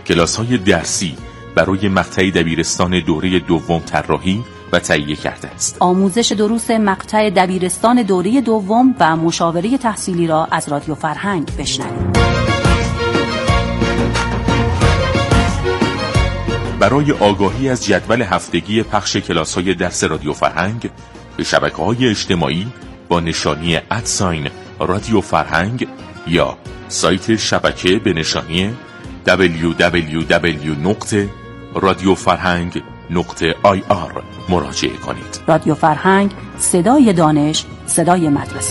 کلاس‌های درسی برای مقطع دبیرستان دوره دوم طراحی و تهیه کرده است. آموزش دروس مقطع دبیرستان دوره دوم و مشاوره تحصیلی را از رادیو فرهنگ بشنوید. برای آگاهی از جدول هفتگی پخش کلاس‌های درس رادیو فرهنگ به شبکه‌های اجتماعی با نشانی رادیو فرهنگ یا سایت شبکه به نشانی www.radiofarhang.ir مراجعه کنید. رادیو فرهنگ، صدای دانش، صدای مدرسه.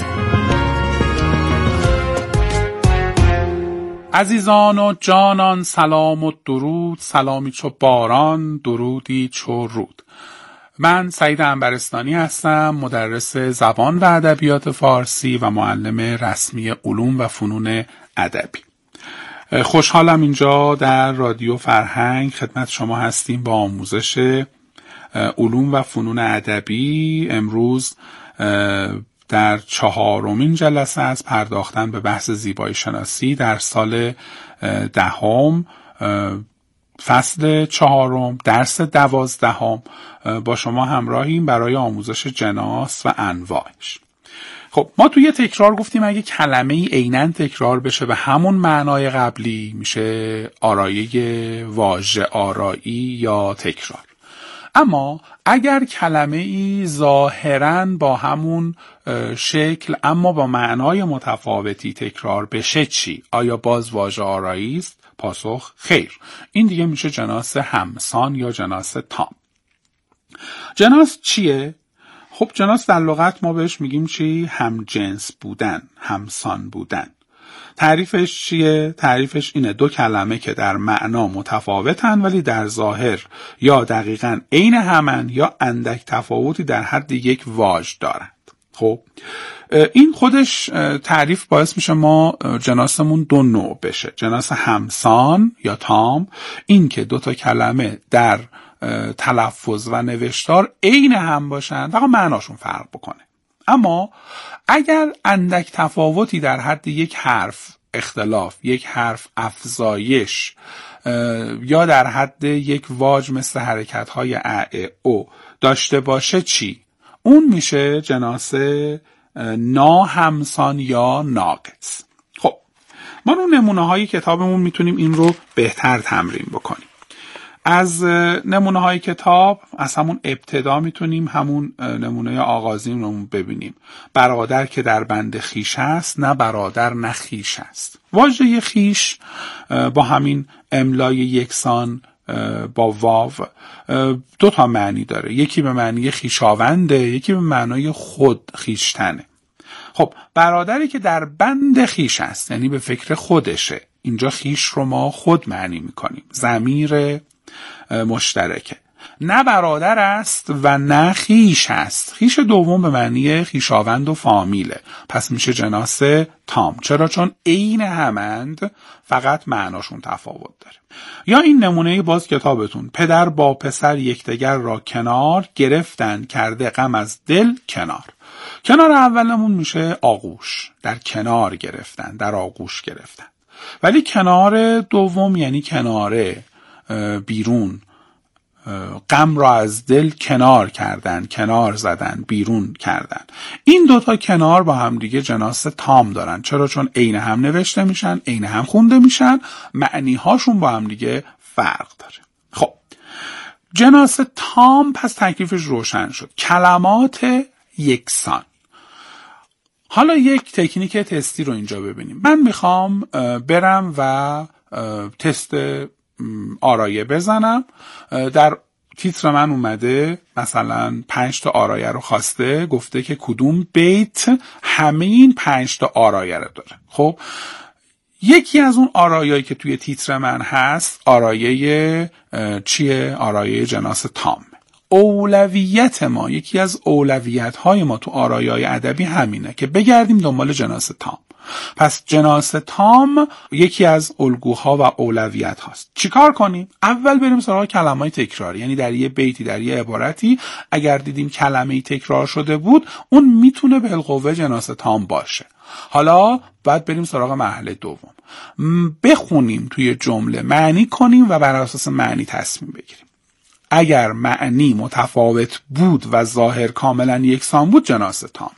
عزیزان و جانان، سلام و درود، سلامی چو باران، درودی چو رود. من سعید عنبرستانی هستم، مدرس زبان و ادبیات فارسی و معلم رسمی علوم و فنون ادبی. خوشحالم اینجا در رادیو فرهنگ خدمت شما هستیم با آموزش علوم و فنون ادبی. امروز در 4مین جلسه از پرداختن به بحث زیبایی شناسی در سال 10 فصل 4 درس 12 با شما همراهیم برای آموزش جناس و انواعش. خب ما توی تکرار گفتیم اگه کلمه ای عیناً تکرار بشه به همون معنای قبلی میشه آرایه واژه آرایی یا تکرار. اما اگر کلمه ای ظاهراً با همون شکل اما با معنای متفاوتی تکرار بشه چی؟ آیا باز واژه آرایی است؟ پاسخ خیر. این دیگه میشه جناس همسان یا جناس تام. جناس چیه؟ خب جناس در لغت ما بهش میگیم چی؟ هم جنس بودن، همسان بودن. تعریفش چیه؟ تعریفش اینه: دو کلمه که در معنا متفاوتن ولی در ظاهر یا دقیقاً عین همن یا اندک تفاوتی در حد یک واژه دارند. خب این خودش تعریف باعث میشه ما جناسمون دو نوع بشه: جناس همسان یا تام، این که دو تا کلمه در تلفظ و نوشتار عین هم باشن فقط معناشون فرق بکنه. اما اگر اندک تفاوتی در حد یک حرف اختلاف، یک حرف افزایش یا در حد یک واژه مثل حرکت‌های ا او داشته باشه چی؟ اون میشه جناس ناهمسان یا ناقص. خب ما رو نمونه‌های کتابمون میتونیم این رو بهتر تمرین بکنیم. از نمونه های کتاب از همون ابتدا میتونیم همون نمونه آغازین رو ببینیم: برادر که در بند خیش است، نه برادر نه خیش است. واژه خیش با همین املای یکسان با واو دو تا معنی داره. یکی به معنی خیشاونده، یکی به معنی خود خیشتنه. خب برادری که در بند خیش است یعنی به فکر خودشه. اینجا خیش رو ما خود معنی میکنیم، ضمیر مشترکه. نه برادر است و نه خیش است. خیش دوم به معنی خیشاوند و فامیله، پس میشه جناس تام. چرا؟ چون عین همند، فقط معناشون تفاوت داره. یا این نمونه باز کتابتون: پدر با پسر یکدیگر را کنار گرفتند، کرده غم از دل کنار. کنار اولمون میشه آغوش، در کنار گرفتن، در آغوش گرفتن. ولی کنار دوم یعنی کناره، بیرون، غم را از دل کنار کردن، کنار زدن، بیرون کردن. این دوتا کنار با هم دیگه جناس تام دارن. چرا؟ چون عین هم نوشته میشن، عین هم خونده میشن، معنی هاشون با هم دیگه فرق داره. خب جناس تام پس تکلیفش روشن شد: کلمات یکسان. حالا یک تکنیک تستی رو اینجا ببینیم. من میخوام برم و تست آرایه بزنم. در تیتر من اومده مثلا 5 تا آرایه رو خواسته، گفته که کدوم بیت همه این 5 تا آرایه رو داره. خب یکی از اون آرایه‌ای که توی تیتر من هست آرایه چیه؟ آرایه جناس تام. اولویت ما، یکی از اولویت‌های ما تو آرایه‌های ادبی همینه که بگردیم دنبال جناس تام. پس جناس تام یکی از الگوها و اولویت هاست. چیکار کنیم؟ اول بریم سراغ کلمه‌های تکراری، یعنی در یه بیتی، در یه عبارتی اگر دیدیم کلمه‌ای تکرار شده بود، اون میتونه بالقوه جناس تام باشه. حالا بعد بریم سراغ مرحله دوم، بخونیم توی جمله، معنی کنیم و بر اساس معنی تصمیم بگیریم. اگر معنی متفاوت بود و ظاهر کاملا یکسان بود، جناس تام.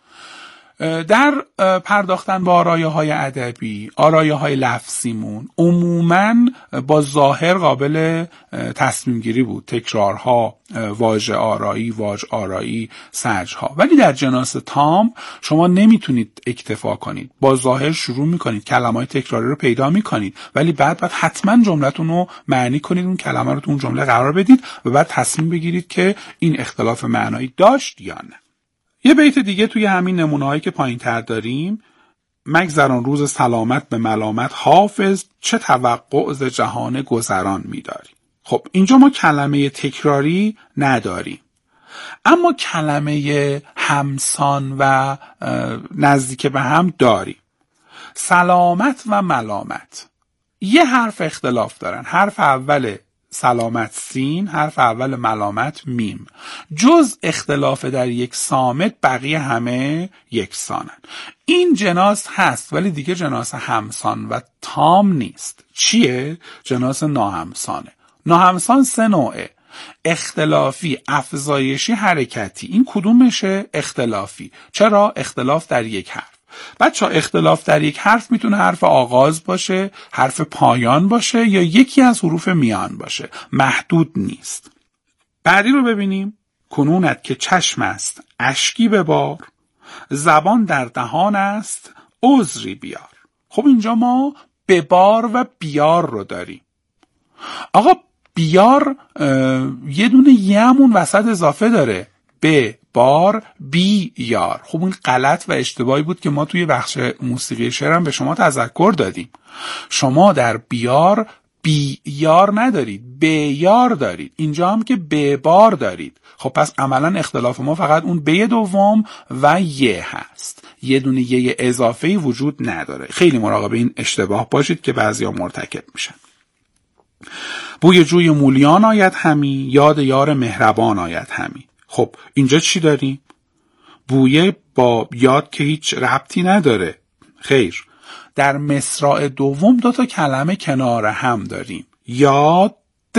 در پرداختن به آرایه‌های ادبی، آرایه‌های لفظیمون عموماً با ظاهر قابل تصمیم گیری بود، تکرارها، واژه آرایی، واژ آرایی، سجها. ولی در جناس تام شما نمیتونید اکتفا کنید، با ظاهر شروع میکنید، کلمه‌های تکراری رو پیدا میکنید، ولی بعد حتما جملتون رو معنی کنید، اون کلمه رو تو اون جمله قرار بدید و بعد تصمیم بگیرید که این اختلاف معنایی داشت یا نه. یه بیت دیگه توی همین نمونه‌هایی که پایین‌تر داریم، مگذران روز سلامت به ملامت حافظ، چه توقع ز جهان گذران می‌داری. خب اینجا ما کلمه تکراری نداریم، اما کلمه همسان و نزدیک به هم داریم. سلامت و ملامت یه حرف اختلاف دارن، حرف اول سلامت سین، حرف اول ملامت میم. جز اختلاف در یک صامت بقیه همه یکسانن. این جناس هست ولی دیگه جناس همسان و تام نیست. چیه؟ جناس ناهمسانه. ناهمسان سه نوعه: اختلافی، افزایشی، حرکتی. این کدومشه؟ اختلافی. چرا؟ اختلاف در یک حرف. بچه ها، اختلاف در یک حرف میتونه حرف آغاز باشه، حرف پایان باشه یا یکی از حروف میان باشه، محدود نیست. بعدی رو ببینیم. کنونت که چشم است اشکی ببار، زبان در دهان است عذری بیار. خب اینجا ما ببار و بیار رو داریم. آقا بیار یه دونه یمون وسط اضافه داره، به بار بی یار. خب این غلط و اشتباهی بود که ما توی بخش موسیقی شعرم به شما تذکر دادیم. شما در بیار بی یار ندارید، به یار دارید. اینجا هم که به بار دارید. خب پس عملا اختلاف ما فقط اون به دوم و یه هست، یه دونه یه اضافه‌ای وجود نداره. خیلی مراقب این اشتباه باشید که بعضیا مرتکب میشن. بوی جوی مولیان آید همی، یاد یار مهربان آید همی. خب اینجا چی داریم؟ بویه با یاد که هیچ ربطی نداره. خیر، در مصرع دوم دو تا کلمه کنار هم داریم، یاد،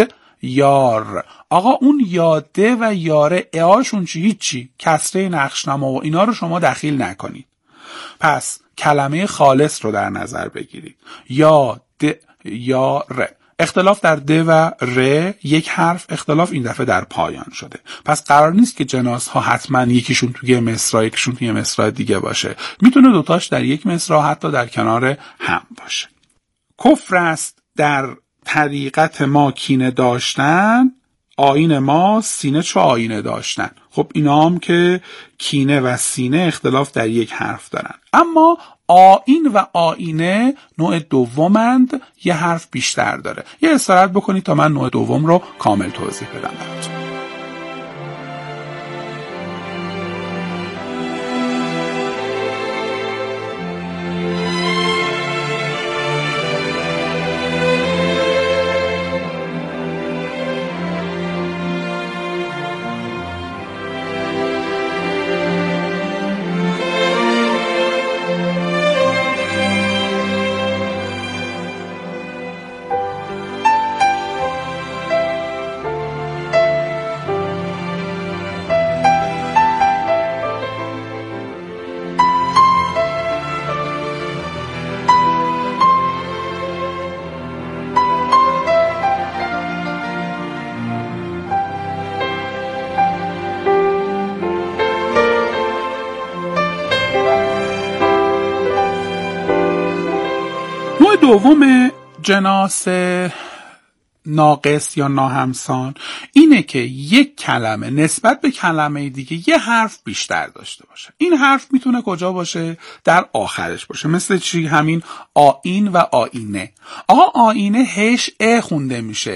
یار. آقا اون یاده و یاره اعاشون چی؟ هیچی، کسره نقشنما و اینا رو شما دخیل نکنید. پس کلمه خالص رو در نظر بگیرید، یاد، یاره. اختلاف در د و ر، یک حرف اختلاف این دفعه در پایان شده. پس قرار نیست که جناس ها حتما یکیشون توی مصرع یکیشون توی مصرع دیگه باشه. میتونه دوتاش در یک مصرع حتی در کنار هم باشه. کفر است در طریقت ما کینه داشتن، آیین ما سینه چو آینه داشتن. خب اینا هم که کینه و سینه اختلاف در یک حرف دارن، اما آیین و آینه نوع دومند، یه حرف بیشتر داره. یه استراحت بکنید تا من نوع دوم رو کامل توضیح بدم براتون. دوم جناس ناقص یا ناهمسان اینه که یک کلمه نسبت به کلمه دیگه یه حرف بیشتر داشته باشه. این حرف میتونه کجا باشه؟ در آخرش باشه. مثل چی؟ همین آیین و آینه. آقا آینه هش ا خونده میشه،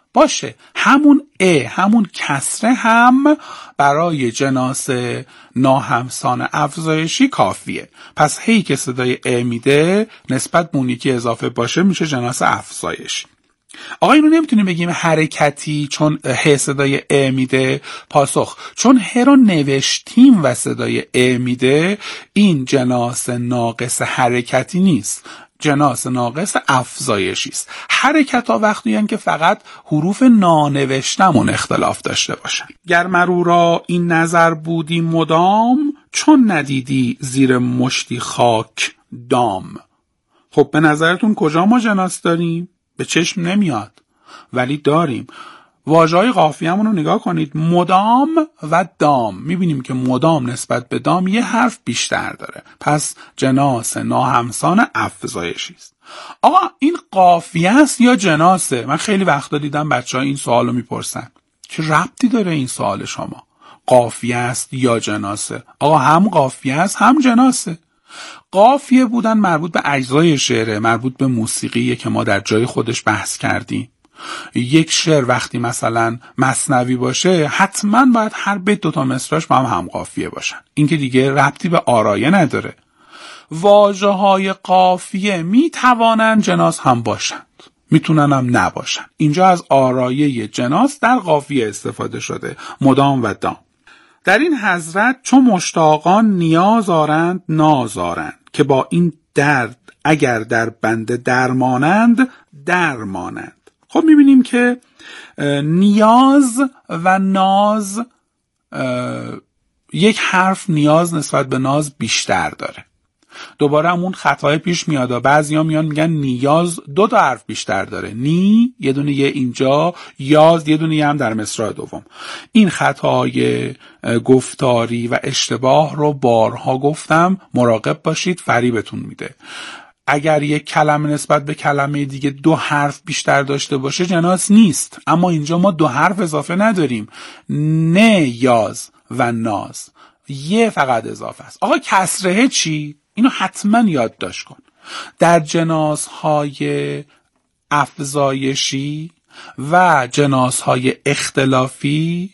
باشه، همون همون کسره هم برای جناس ناهمسان افزایشی کافیه. پس هی که صدای میده نسبت به اون یکی اضافه باشه میشه جناس افزایشی. آقا اینو نمیتونیم بگیم حرکتی چون صدای میده؟ پاسخ: چون رو نوشتیم و صدای میده، این جناس ناقص حرکتی نیست، جناس ناقص افزایشی است. حرکت ها وقتی هستند که فقط حروف نانوشتمون اختلاف داشته باشن. گر مرو را این نظر بودی مدام، چون ندیدی زیر مشتی خاک دام. خب به نظرتون کجا ما جناس داریم؟ به چشم نمیاد ولی داریم. واژه‌های قافیه‌مون رو نگاه کنید، مدام و دام. میبینیم که مدام نسبت به دام یه حرف بیشتر داره، پس جناس ناهمسان افزایشی است. آقا این قافیه است یا جناسه؟ من خیلی وقتا دیدم بچه‌ها این سوالو میپرسن. چه ربطی داره این سوال شما؟ قافیه است یا جناسه؟ آقا هم قافیه است هم جناسه. قافیه بودن مربوط به اجزای شعره، مربوط به موسیقیه که ما در جای خودش بحث کردیم. یک شعر وقتی مثلا مثنوی باشه حتما باید هر بیت 2 تا مصرعش با هم قافیه باشن. این که دیگه ربطی به آرایه نداره. واژه‌های قافیه میتوانن جناس هم باشند، میتونن هم نباشن. اینجا از آرایه جناس در قافیه استفاده شده، مدام و دام. در این حضرت چون مشتاقان نیاز آرند نازارند، که با این درد اگر در بنده درمانند درمانند. خب میبینیم که نیاز و ناز، یک حرف نیاز نسبت به ناز بیشتر داره. دوباره همون خطای پیش میاد، بعضیا میان میگن نیاز 2 تا حرف بیشتر داره، نی یه دونه یه اینجا، یاز یه دونه یه هم در مصرع دوم. این خطای گفتاری و اشتباه رو بارها گفتم، مراقب باشید، فریبتون میده. اگر یک کلمه نسبت به کلمه دیگه 2 حرف بیشتر داشته باشه جناس نیست، اما اینجا ما 2 حرف اضافه نداریم، نه یاز و ناز، یه فقط اضافه است. آقا کسره چی؟ اینو حتما یادداشت کن. در جناس‌های افزایشی و جناس‌های اختلافی،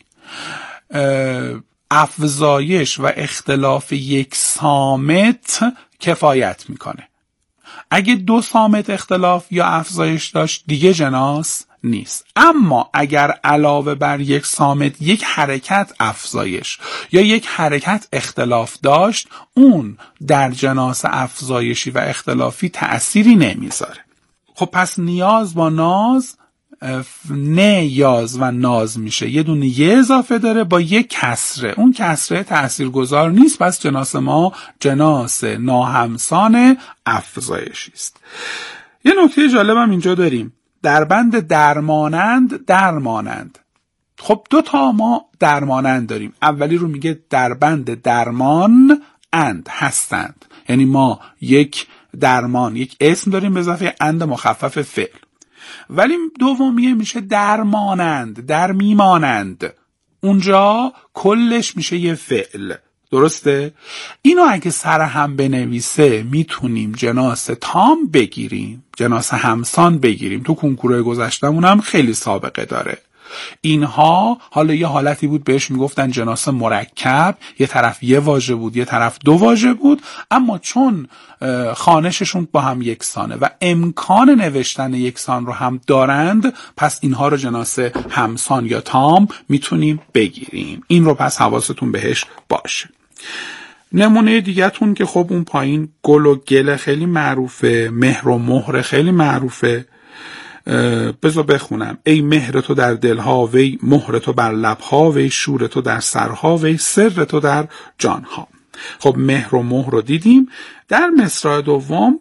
افزایش و اختلاف یک صامت کفایت میکنه. اگه 2 صامت اختلاف یا افزایش داشت دیگه جناس نیست. اما اگر علاوه بر یک صامت یک حرکت افزایش یا یک حرکت اختلاف داشت، اون در جناس افزایشی و اختلافی تأثیری نمیذاره. خب پس نیاز با ناز نه یاز و ناز میشه، یه دونه یه اضافه داره با یک کسره، اون کسره تاثیرگذار نیست، پس جناس ما جناس ناهمسان افزایشی است. یه نکته جالبم اینجا داریم، در بند درمانند درمانند. خب 2 تا ما درمانند داریم، اولی رو میگه در بند درمان اند هستند، یعنی ما یک درمان یک اسم داریم به اضافه اند مخفف فعل. ولی دومیه میشه درمانند، در میمانند، اونجا کلش میشه یه فعل. درسته؟ اینو اگه سر هم بنویسه میتونیم جناس تام بگیریم، جناس همسان بگیریم. تو کنکورهای گذشتمون هم خیلی سابقه داره. اینها حالا یه حالتی بود بهش میگفتن جناس مرکب، یه طرف یه واژه بود یه طرف 2 واژه بود، اما چون خوانششون با هم یکسانه و امکان نوشتن یکسان رو هم دارند، پس اینها رو جناس همسان یا تام میتونیم بگیریم. این رو پس حواستون بهش باشه. نمونه دیگه‌تون که خب اون پایین گل و گل خیلی معروفه، مهر و مهر خیلی معروفه. بذار بخونم. ای مهر تو در دلها وی مهر تو بر لبها وی شور تو در سرها وی سر تو در جانها. خب مهر و مهر رو دیدیم. در مصرع دوم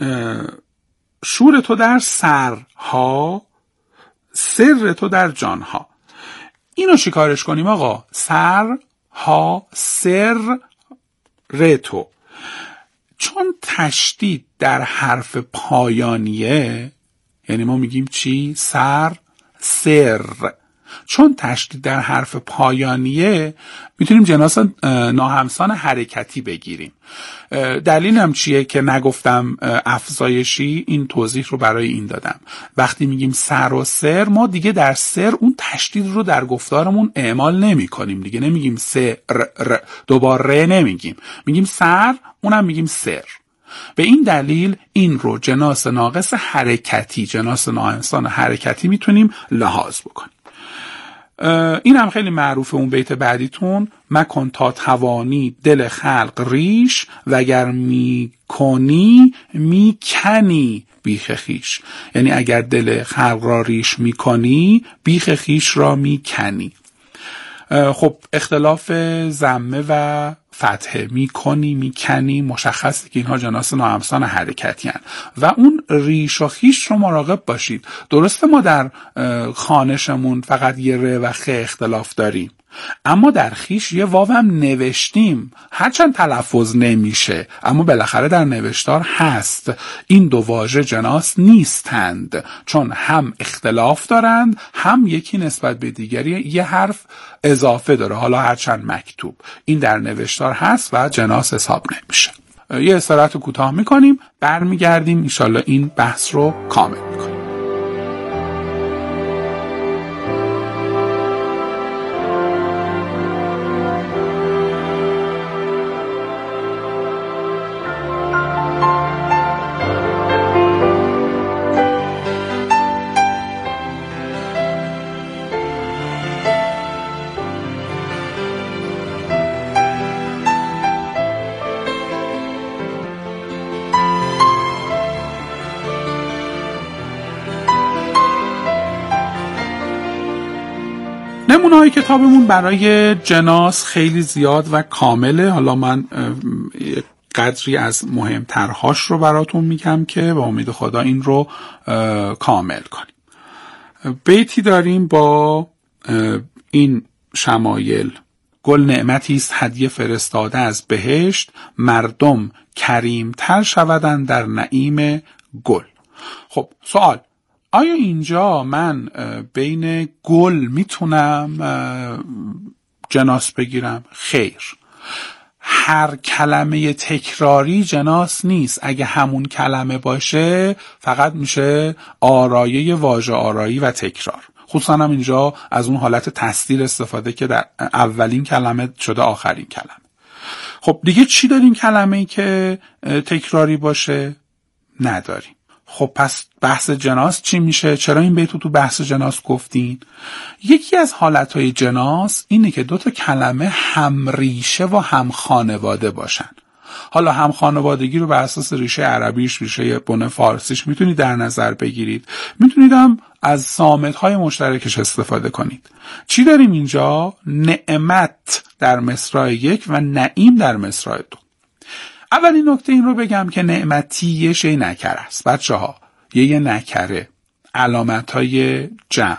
شور تو در سرها سر تو در جانها. اینو چیکارش کنیم آقا؟ سر ها سر تو، چون تشدید در حرف پایانیه، یعنی ما میگیم چی؟ سر سر، چون تشدید در حرف پایانیه میتونیم جناس ناهمسان حرکتی بگیریم. دلیلم چیه که نگفتم افزایشی؟ این توضیح رو برای این دادم. وقتی میگیم سر و سر، ما دیگه در سر اون تشدید رو در گفتارمون اعمال نمی کنیم دیگه. نمیگیم سر دوباره نمیگیم، میگیم سر، اونم میگیم سر. به این دلیل این رو جناس ناقص حرکتی، جناس ناهمسان حرکتی میتونیم لحاظ بکنیم. این هم خیلی معروفه اون بیت بعدیتون، مکن تا توانی دل خلق ریش، وگر میکنی میکنی بیخ خیش. یعنی اگر دل خلق را ریش میکنی، بیخ خیش را میکنی. خب اختلاف ضمه و فتحه، میکنی میکنی، مشخصه که اینها جناس ناهمسان حرکتی هستند و اون ریش و خیش رو مراقب باشید. درسته ما در خوانشمون فقط یه ر و خ اختلاف داریم، اما در خیش یه واو هم نوشتیم، هرچند تلفظ نمیشه اما بالاخره در نوشتار هست. این دو واژه جناس نیستند، چون هم اختلاف دارند، هم یکی نسبت به دیگری یه حرف اضافه داره، حالا هرچند مکتوب. این در نوشتار هست و جناس حساب نمیشه. یه استراحت کوتاه میکنیم، برمیگردیم انشالله این بحث رو کامل میکنیم. نمونه‌های کتابمون برای جناس خیلی زیاد و کامله. حالا من قدری از مهمترهاش رو براتون میگم که با امید خدا این رو کامل کنیم. بیتی داریم با این شمایل: گل نعمتی است هدیه فرستاده از بهشت، مردم کریمتر شودند در نعیم گل. خب سوال، آیا اینجا من بین گل میتونم جناس بگیرم؟ خیر. هر کلمه تکراری جناس نیست. اگه همون کلمه باشه فقط میشه آرایه واژه آرایی و تکرار. خصوصا هم اینجا از اون حالت تصدیل استفاده که در اولین کلمه شده آخرین کلمه. خب دیگه چی داریم کلمه‌ای که تکراری باشه؟ نداریم. خب پس بحث جناس چی میشه؟ چرا این بیتو تو بحث جناس گفتین؟ یکی از حالتهای جناس اینه که دوتا کلمه هم ریشه و هم خانواده باشن. حالا هم خانوادگی رو بر اساس ریشه عربیش، ریشه بن فارسیش میتونید در نظر بگیرید. میتونید هم از صامتهای مشترکش استفاده کنید. چی داریم اینجا؟ نعمت در مصرع 1 و نعیم در مصرع 2. اولین نکته این رو بگم که نعمتی یه شی نکره است. بچه‌ها یه نکره، علامت‌های جمع،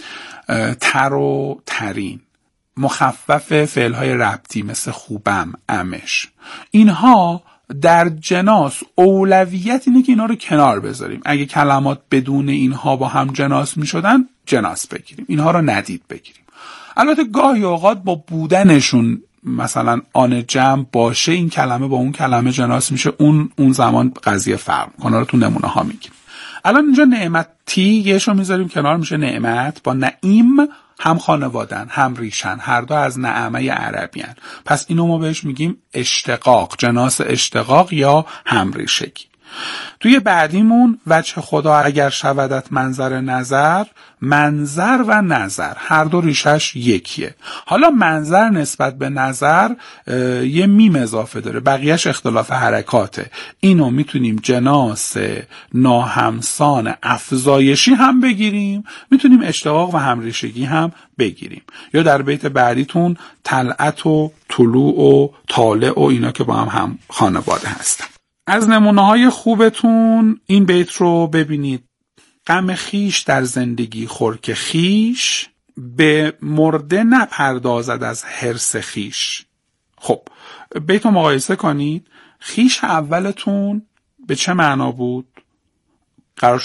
تر و ترین، مخفف فعل‌های ربطی مثل خوبم، امش، اینها در جناس اولویت اینه که اینا رو کنار بذاریم. اگه کلمات بدون اینها با هم جناس می‌شدن، جناس بگیریم، اینها رو ندید بگیریم. البته گاهی اوقات با بودنشون مثلا آن جمع باشه این کلمه با اون کلمه جناس میشه، اون زمان قضیه فرق میکنه. رو تو نمونه ها میگیم. الان اینجا نعمتی یهشو میذاریم کنار، میشه نعمت. با نعیم هم خانوادن هم ریشن، هر دو از نعمه عربی هن. پس اینو ما بهش میگیم اشتقاق، جناس اشتقاق یا هم ریشگی. توی بعدیمون وجه خدا اگر شودت منظر نظر، منظر و نظر هر دو ریشش یکیه. حالا منظر نسبت به نظر یه میم اضافه داره، بقیهش اختلاف حرکاته. اینو میتونیم جناس ناهمسان افزایشی هم بگیریم، میتونیم اشتقاق و همریشگی هم بگیریم. یا در بیت بعدیتون طلعت و طلوع و طالع و اینا که با هم خانواده هستن. از نمونه‌های خوبتون این بیت رو ببینید: غم خیش در زندگی خور که خیش، به مرده نپردازد از حرص خیش. خب بیت رو مقایسه کنید. خیش اولتون به چه معنا بود؟ قرار شد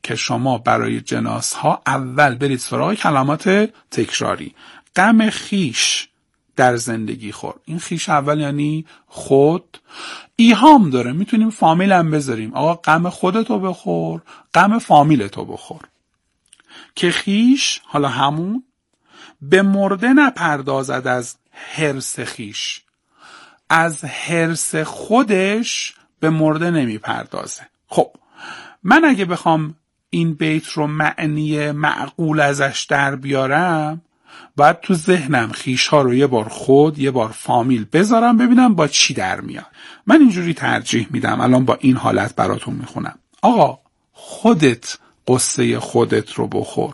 که شما برای جناس ها اول برید سراغ کلمات تکراری. غم خیش در زندگی خور. این خیش اول یعنی خود. ایهام داره، میتونیم فامیل هم بذاریم. آقا غم خودتو بخور، غم فامیلتو بخور. که خیش، حالا همون، به مرده نپردازد از حرص خیش. از حرص خودش به مرده نمیپردازه. خب من اگه بخوام این بیت رو معنی معقول ازش در بیارم، باید تو ذهنم خیش ها رو یه بار خود، یه بار فامیل بذارم ببینم با چی در میاد. من اینجوری ترجیح میدم، الان با این حالت براتون میخونم. آقا خودت قصه خودت رو بخور،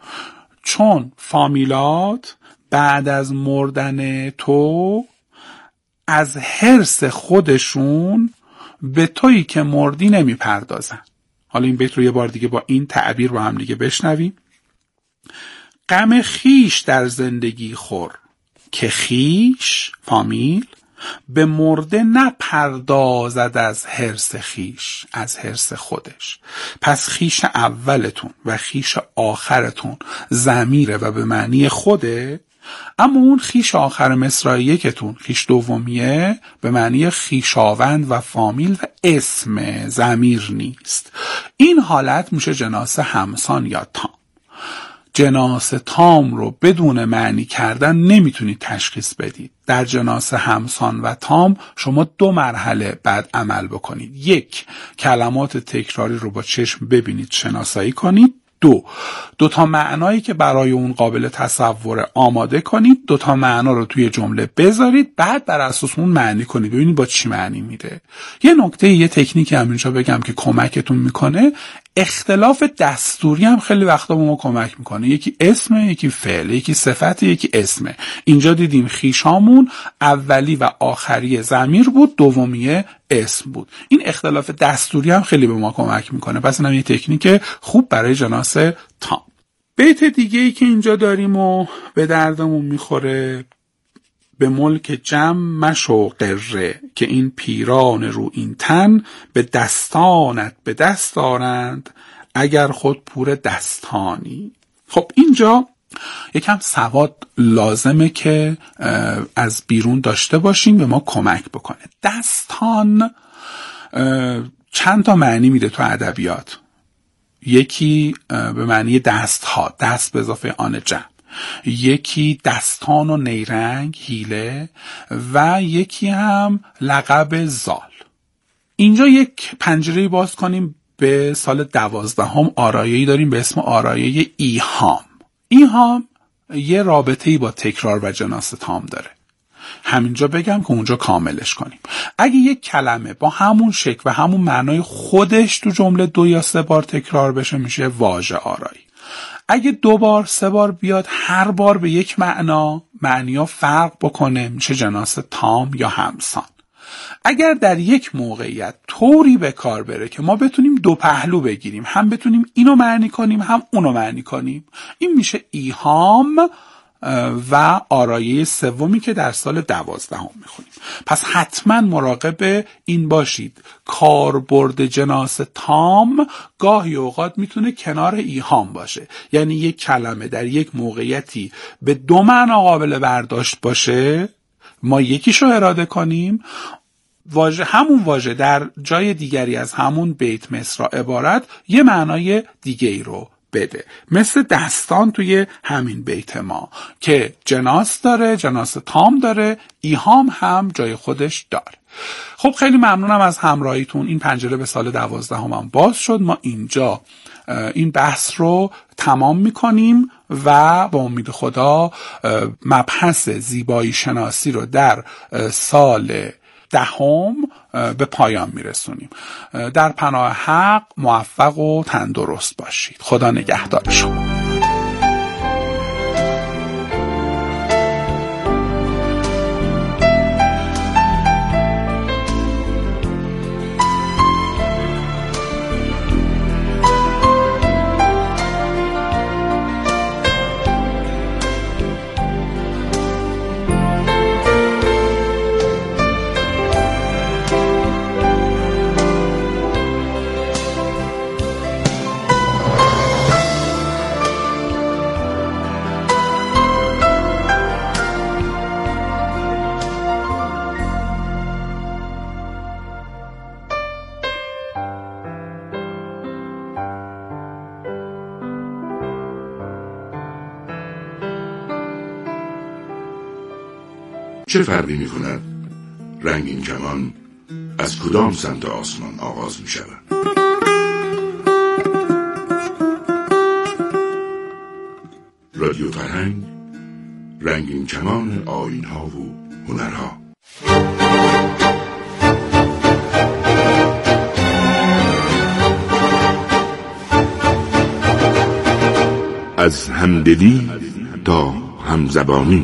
چون فامیلات بعد از مردن تو از حرص خودشون به تویی که مردی نمیپردازن. حالا این بیت رو یه بار دیگه با این تعبیر با هم دیگه بشنویم. غم خیش در زندگی خور، که خیش فامیل به مرده نپردازد از حرص خیش، از حرص خودش. پس خیش اولتون و خیش آخرتون ضمیره و به معنی خوده، اما اون خیش آخر مصرع یکتون، خیش دومیه، به معنی خیشاوند و فامیل و اسم، ضمیر نیست. این حالت میشه جناس همسان یا تام. جناس تام رو بدون معنی کردن نمیتونید تشخیص بدید. در جناس همسان و تام شما 2 مرحله بعد عمل بکنید. 1، کلمات تکراری رو با چشم ببینید، شناسایی کنید. 2 تا معنایی که برای اون قابل تصور آماده کنید. 2 تا معنا رو توی جمله بذارید، بعد بر اساس اون معنی کنید، ببینید با چی معنی میده. یه تکنیک همینجا بگم که کمکتون میکنه. اختلاف دستوری هم خیلی وقتا به ما کمک میکنه. یکی اسمه، یکی فعل، یکی صفت، یکی اسمه. اینجا دیدیم خیشامون اولی و آخری ضمیر بود، دومیه اسم بود. این اختلاف دستوری هم خیلی به ما کمک میکنه. پس اینم یه تکنیک خوب برای جناس تام. بیت دیگه ای که اینجا داریم و به دردمون میخوره: به ملک جم مشو غره، که این پیران رو این تن به دستانت به دست آرند، اگر خود پور دستانی. خب اینجا یکم سواد لازمه که از بیرون داشته باشیم، به ما کمک بکنه. دستان چند تا معنی میده تو ادبیات. یکی به معنی دست ها، دست به اضافه آن جمع. یکی دستان و نیرنگ، حیله. و یکی هم لقب زال. اینجا یک پنجره باز کنیم به سال 12 آرایه‌ای داریم به اسم آرایه ایهام. ایهام یه رابطه‌ای با تکرار و جناس تام داره. همینجا بگم که اونجا کاملش کنیم. اگه یک کلمه با همون شکل و همون معنای خودش تو جمله 2 یا 3 بار تکرار بشه میشه واژه آرایی. اگه 2 بار 3 بار بیاد هر بار به یک معنی فرق بکنه میشه جناس تام یا همسان. اگر در یک موقعیت طوری به کار بره که ما بتونیم 2 پهلو بگیریم، هم بتونیم اینو معنی کنیم هم اونو معنی کنیم، این میشه ایهام و آرایه سومی که در سال 12 میخونیم. پس حتما مراقب این باشید. کاربرد جناس تام گاهی اوقات میتونه کنار ایهام باشه، یعنی یک کلمه در یک موقعیتی به 2 معنا قابل برداشت باشه، ما یکیشو اراده کنیم، همون واژه در جای دیگری از همون بیت مصرع عبارت یه معنای دیگه ای رو بده. مثل دستان توی همین بیت ما که جناس داره، جناس تام داره، ایهام هم جای خودش داره. خب خیلی ممنونم از همراهیتون. این پنجره به سال 12 هم باز شد. ما اینجا این بحث رو تمام میکنیم و با امید خدا مبحث زیبایی شناسی رو در سال 10 به پایان میرسونیم. در پناه حق موفق و تندرست باشید. خدا نگهدار شما. چه فرقی می کند رنگین کمان از کدام سمت آسمان آغاز می شود؟ رادیو فرهنگ، رنگین کمان آیین‌ها و هنرها. از همدلی تا همزبانی.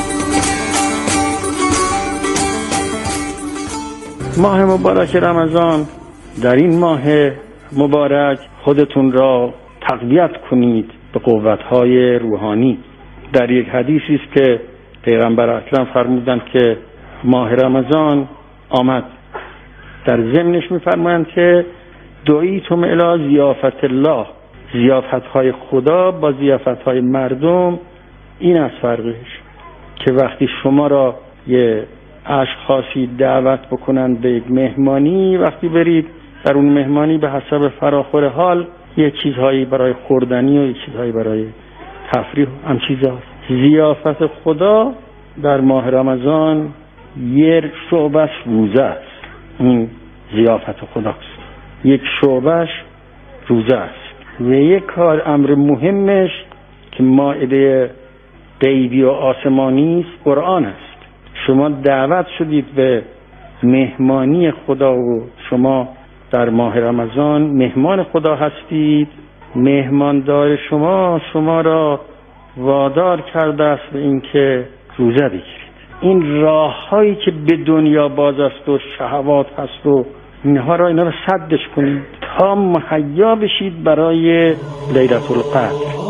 ماه مبارک رمضان، در این ماه مبارک خودتون را تقویت کنید به قوت‌های روحانی. در یک حدیثی است که پیغمبر اکرم فرمودند که ماه رمضان آمد، در ضمنش می‌فرمایند که دعیتم الی ضیافت الله، ضیافت‌های خدا با ضیافت‌های مردم این از فرقش، که وقتی شما را یه اشخاصی دعوت بکنن به یک مهمانی، وقتی برید در اون مهمانی به حسب فراخور حال یه چیزهایی برای خوردنی و یه چیزهایی برای تفریح هم چیزهاست. ضیافت خدا در ماه رمضان یه شعبش روزه است. این ضیافت خداست، یک شعبش روزه است و یک کار امر مهمش که مائده غیبی و آسمانی است قرآن است. شما دعوت شدید به مهمانی خدا و شما در ماه رمضان مهمان خدا هستید. مهماندار شما را وادار کرده است به اینکه روزه بگیرید. این راه‌هایی که به دنیا باز است و شهوات هست و اینا رو سدش کنید تا مهیا بشید برای لیلة القدر.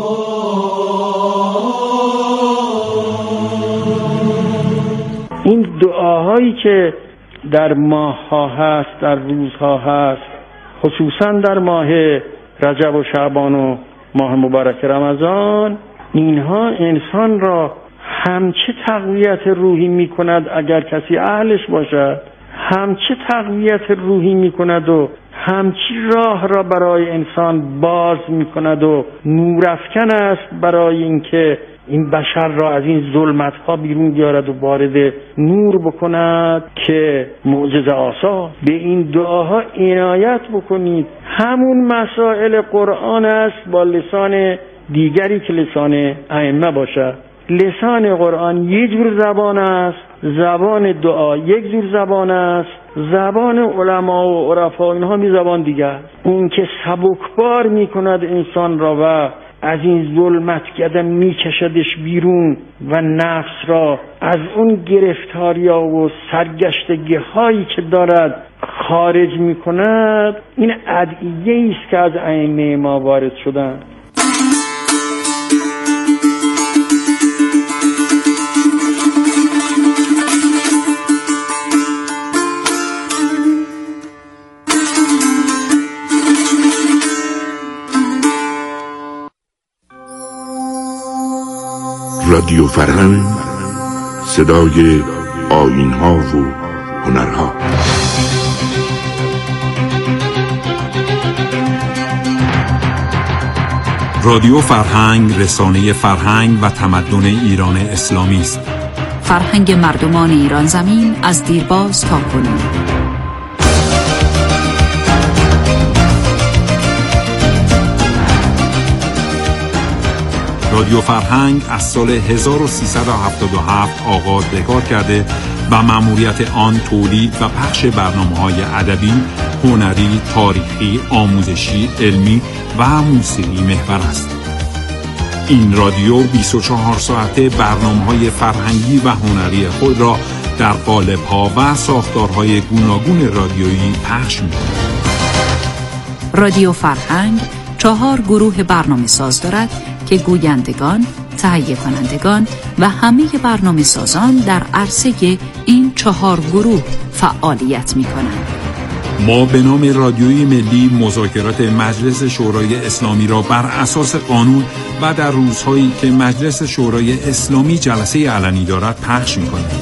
این دعاهایی که در ماه‌ها هست، در روزها هست، خصوصا در ماه رجب و شعبان و ماه مبارک رمضان، اینها انسان را همچه تقویت روحی می کند اگر کسی اهلش باشد، همچه تقویت روحی می کند و همچی راه را برای انسان باز می کند و نورافکن است برای اینکه این بشر را از این ظلمت ها بیرون بیارد و وارد نور بکند که معجزه آسا. به این دعاها عنایت بکنید. همون مسائل قرآن است با لسان دیگری که لسان ائمه باشد. لسان قرآن یک جور زبان است، زبان دعا یک جور زبان است، زبان علما و عرفا اینها می زبان دیگر است. اون که سبکبار می کند انسان را و از این ظلمتگده می کشدش بیرون و نفس را از اون گرفتاریا و سرگشتگی هایی که دارد خارج می کند. این ادعیه است که از ائمه ما وارد شدند. رادیو فرهنگ، صدای آیین‌ها و هنرها. رادیو فرهنگ رسانه فرهنگ و تمدن ایران اسلامی است. فرهنگ مردمان ایران زمین از دیرباز تا کنون. رادیو فرهنگ از سال 1377 آغاز به کار کرده و مأموریت آن تولید و پخش برنامه‌های ادبی، هنری، تاریخی، آموزشی، علمی و موسیقی محور است. این رادیو 24 ساعته برنامه‌های فرهنگی و هنری خود را در قالب‌ها و ساختارهای گوناگون رادیویی پخش می‌کند. رادیو فرهنگ 4 گروه برنامه‌ساز دارد که گویندگان، تهیه کنندگان و همه برنامه سازان در عرصه این 4 گروه فعالیت می کنند. ما به نام رادیوی ملی مذاکرات مجلس شورای اسلامی را بر اساس قانون و در روزهایی که مجلس شورای اسلامی جلسه علنی دارد پخش می کنیم.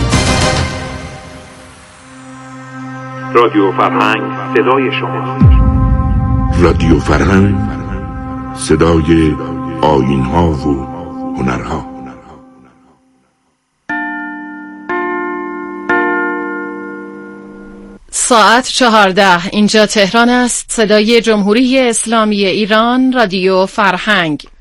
رادیو فرهنگ صدای شما. رادیو فرهنگ، صدای آیین‌ها و هنرها. ساعت 14. اینجا تهران است. صدای جمهوری اسلامی ایران، رادیو فرهنگ.